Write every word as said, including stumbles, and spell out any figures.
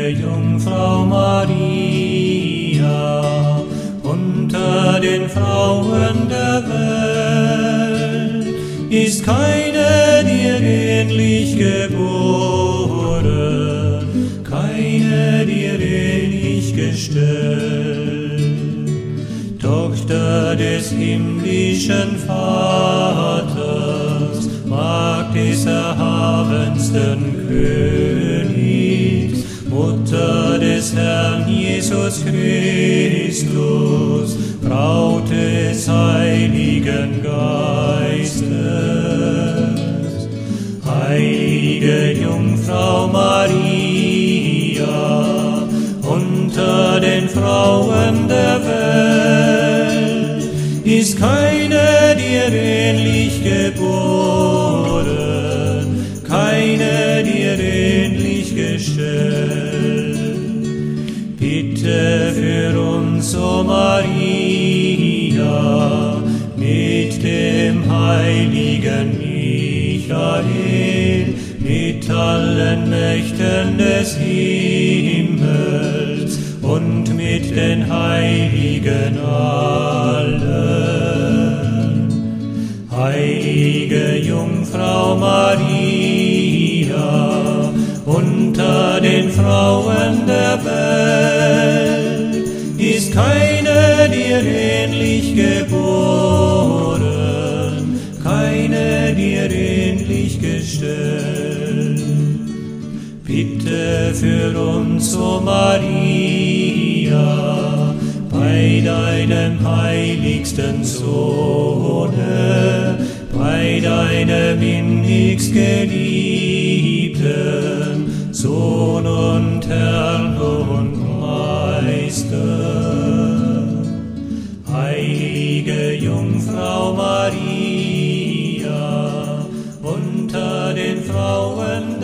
Heilige Jungfrau Maria, unter den Frauen der Welt ist keine dir ähnlich geboren, keine dir ähnlich gestellt. Tochter des himmlischen Vaters, Magd des erhabensten Königs, Mutter des Herrn Jesus Christus, Braut des Heiligen Geistes. Heilige Jungfrau Maria, unter den Frauen der Welt ist keine dir ähnlich geboren, keine dir ähnlich gestellt. Bitte für uns, o Maria, mit dem heiligen Michael, mit allen Mächten des Himmels und mit den Heiligen allen. Heilige Jungfrau Maria, unter den Frauen der Welt ist keine dir ähnlich geboren, keine dir ähnlich gestellt. Bitte für uns, o Maria, bei deinem heiligsten Sohne, bei deinem innigst geliebten Sohn und Herrn und Meister. Heilige Jungfrau Maria, unter den Frauen